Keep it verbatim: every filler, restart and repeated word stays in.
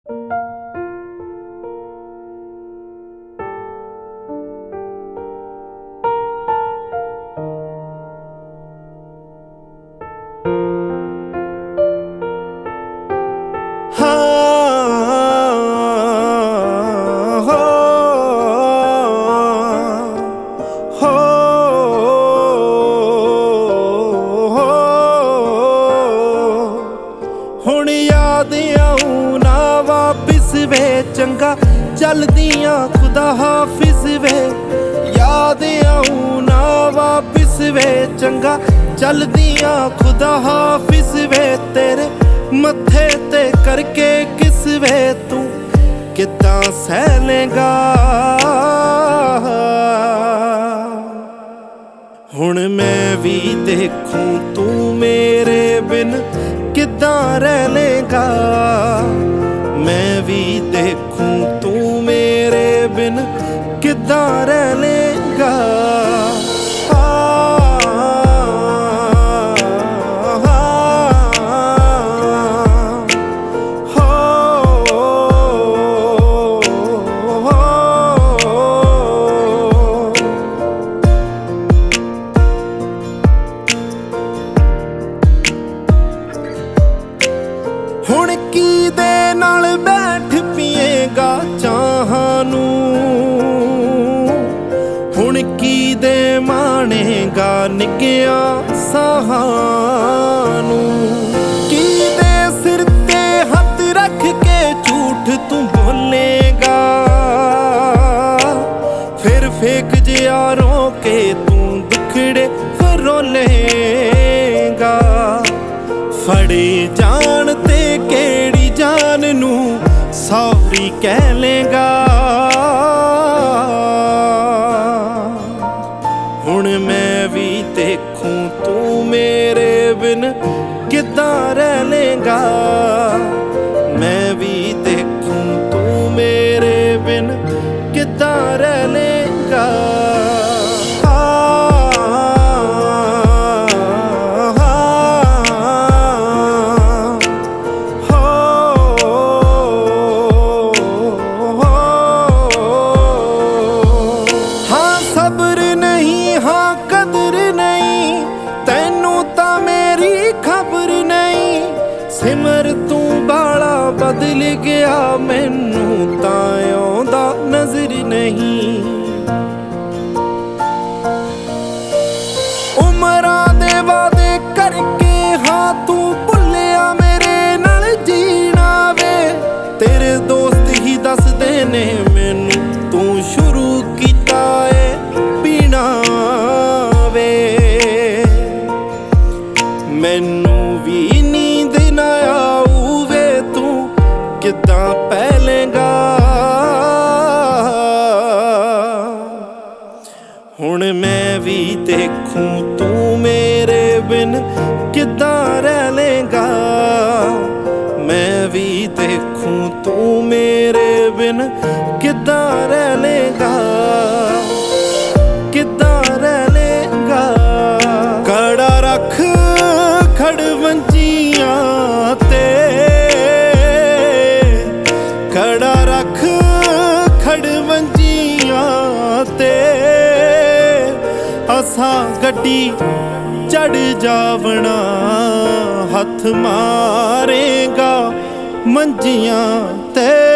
ਹੁਣ याद आऊं ना वापिस वे चंगा चलदियां खुदा हाफिज वे। याद आऊं ना वापिस वे चंगा चलदियां खुदा हाफिज वे। तेरे मत्थे ते करके किस वे तू किदां सह लेगा। हुण मैं भी देखूं तू मेरे बिन किदां रह लेगा। मैं भी देखूं तू मेरे बिन किदां रह लेगा। हुण किदे नाल बैठ पीएगा चाहां नूं। हुण किदे माणेगा निगिया साहां नूं। किदे सिर ते हथ रख के झूठ तू बोलेगा। फिर फेक जियारों के तू दुखड़े फरोलेगा। फड़े जान ते केड़ी जान नू सॉरी कह लेगा। हुण मैं भी देखूं तू मेरे बिन किदां रह लेगा। मैं भी देखूं तू मेरे बिन किदां रह लेगा। सिमर तू बाला बदल गया मैनू तां आउंदा नजर नहीं। उमरां दे वादे करके हाँ तू भुलिया मेरे नाल जीना वे। तेरे दोस्त ही दसदे ने मैनू तू शुरू कीता ए पीना वे। मैनू भी नींद ना आऊवे तू किदां पै लेगा। हुण मैं भी देखूं तू मेरे बिन किदां रह लेगा। मैं भी देखूं तू मेरे बिन किदां रह लेगा। किदां रह लेगा। कड़ा रख खड़वंजियां ते कड़ा रख खड़वंजियां ते असां गड्डी चढ़ जावना। हथ मारेगा मंजियां ते।